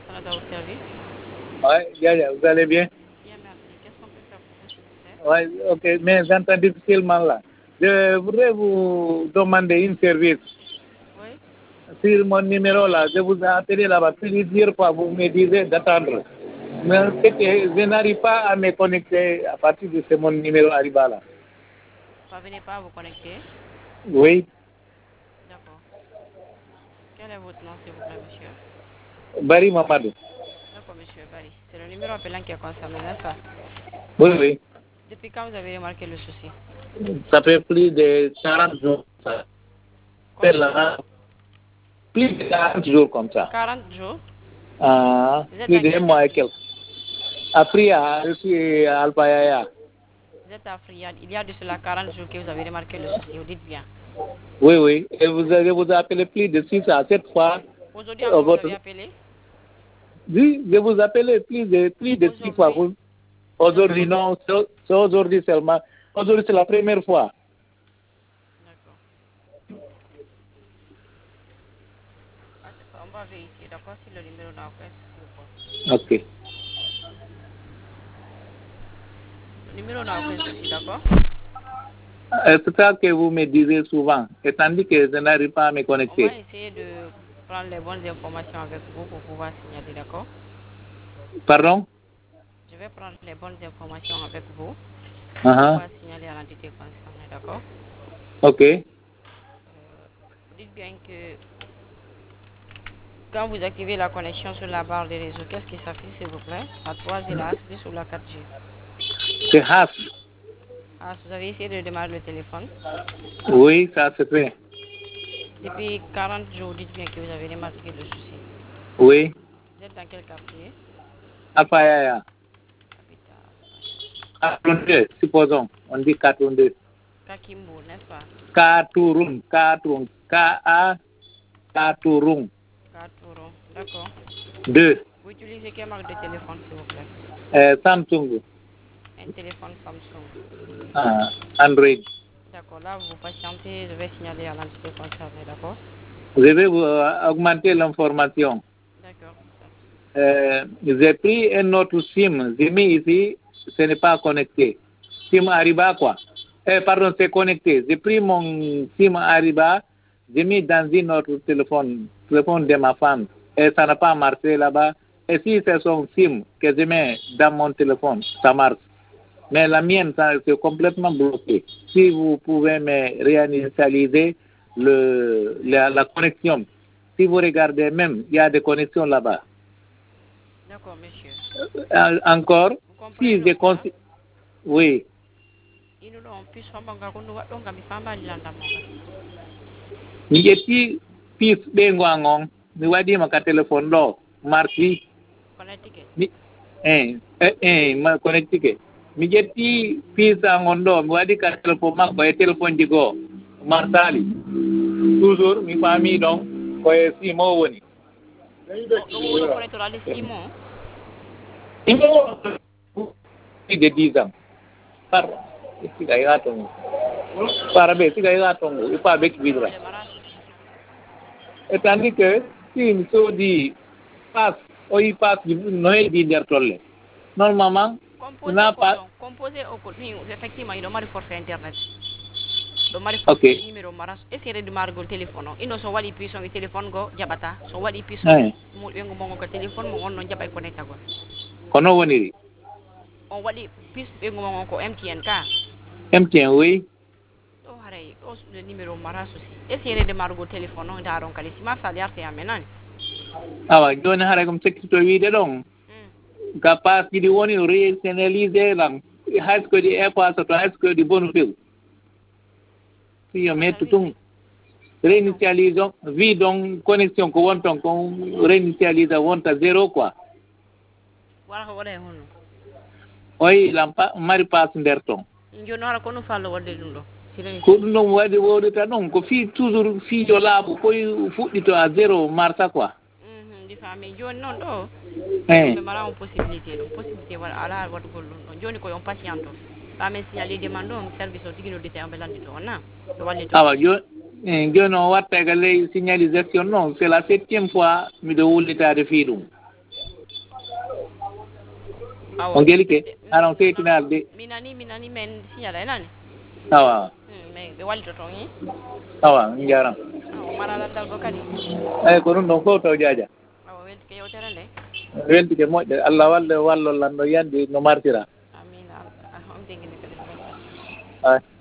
Hassan à votre service. Ouais, vous allez bien? Bien, merci. Qu'est-ce qu'on peut faire pour vous, s'il vous plaît? Ouais, ok, mais j'entends difficilement là. Je voudrais vous demander une service. Oui. Sur mon numéro là, je vous ai appelé là-bas plusieurs fois, vous me disiez d'attendre. Mais je n'arrive pas à me connecter à partir de ce mon numéro arriva là. Vous ne parvenez pas à vous connecter? Oui, D'accord. Quel est votre nom, s'il vous plaît, monsieur? Barry Mamadou. D'accord, monsieur Barry. C'est le numéro appelant qui est concerné, n'est-ce pas? Oui, oui. Depuis quand vous avez remarqué le souci? Ça fait plus de 40 jours. Ça fait Combien? là, plus de 40 jours comme ça. 40 jours? Vous êtes Plus dans de quel un mois et quartier? quelques. Après, je suis à Alpayaya. Vous êtes à Friad. Il y a de cela 40 jours que vous avez remarqué le souci. Vous dites bien. Oui, oui. Et je vous ai appelé plus de 6 à 7 fois. Aujourd'hui encore, vous avez appelé? Oui, je vous appelé plus de 6 fois. Aujourd'hui? Aujourd'hui, non, c'est aujourd'hui seulement. Aujourd'hui, c'est la première fois. D'accord. On va vérifier, d'accord, si le numéro n'a aucun souci ou pas. Ok. Le numéro n'a aucun souci, d'accord? C'est ça que vous me disiez souvent, et tandis que je n'arrive pas à me On va connecter. essayer de prendre les bonnes informations avec vous pour pouvoir signaler, d'accord? Pardon? Je vais prendre les bonnes informations avec vous pour Uh-huh. pouvoir signaler à l'entité concernée, d'accord? Ok. Dites bien que quand vous activez la connexion sur la barre des réseaux, qu'est-ce qui s'affiche, s'il vous plaît? La 3G, la H+, ou la 4G? C'est Haas. Ah, vous avez essayé de démarrer le téléphone. Oui, ça se fait. Depuis 40 jours, dites bien que vous avez remarqué le souci. Oui. Vous êtes dans quel quartier? Alpayaya. Habitat. 42, supposons. On dit 42. Kakimbo, n'est-ce pas? Katurung. K-A. Katurung. Katouro, d'accord. 2. Vous utilisez quelle marque de téléphone, s'il vous plaît? Samsung. Un téléphone Samsung. Android. D'accord, là, vous patientez, je vais signaler à l'entité concernée, d'accord? Je vais vous augmenter l'information. D'accord. J'ai pris un autre SIM. J'ai mis ici, ce n'est pas connecté. SIM Ariba, quoi. Pardon, c'est connecté. J'ai pris mon SIM Ariba, j'ai mis dans un autre téléphone de ma femme. Et ça n'a pas marché là-bas. Et si c'est son SIM que je mets dans mon téléphone, ça marche. Mais la mienne, c'est complètement bloqué. Si vous pouvez me réinitialiser la connexion, si vous regardez même, il y a des connexions là-bas. D'accord, monsieur. Encore, Vous comprenez si je continue. Oui. Il nous a pu faire un peu de Mi ƴetti piis ɓeygu an on mi waɗima ka téléphone ɗo marti ma connectique mi ƴetti piis an on ɗo mi waɗi ka téléphone makko e téléphone ji goo martali toujours mi faami ɗon koye simo woni de 10 ans par siga yiga tongo para ɓe siga yiga tongo il faut ɓek widra et tandis que si mi soodi passe oyi passe noye ɗi nder tolle normalement na pas composé au contenu effectivement il mari forfait internet ɗo mari forfait numéro mara essayre de margol téléphone o ino so waɗi puissant téléphone go jaɓata so waɗi puissant ɓengu mongo ko téléphone mo on noon jaɓay connectagol kono woniri on waɗi pis ɓengu mongo ko MTN ka MTN oui ɗo haray ɗo le numéro mara souci essayre de margol téléphone o daron kadi si marsa yarte amenani awa joni haray kom sekkito wiide ɗon ka passe ɗiɗi woni réinitialisé lan hayso ɗi efface to hayso ɗi bonu few si yo metto tum réinitialise wi donc connexion ko won ton ko réinitialise wonta zéro quoi wala ko waɗa e honno oyi lan mari passe nder ton joni hara ko ɗum fallo wadde ɗum ɗo ko ɗum ɗon waɗi woɗita ɗon ko fi toujours fiijo laaɓo koye fuɗɗito à zéro marta quoi ɗi faami joni noon ɗo ɓe mara on possibilité waɗa ala waɗugol ɗum ɗon joni koye on patiente o famen signalé demande ɗo service o tigi noddite on ɓe landito on na ɓe wallito awa joni on watta ga ley signalisation noon c'est la 7e fois miɗo wullitade fii ɗum on gelike aran feytinalde minani men signala nani awa mais be walto ton yi awa jaram maralan dal go kadi ko ɗum ɗon fof taw jaaja welti ke yewtere nde weltike moƴƴe Allah wallolan no yandi no martira amin on tingini kadi ay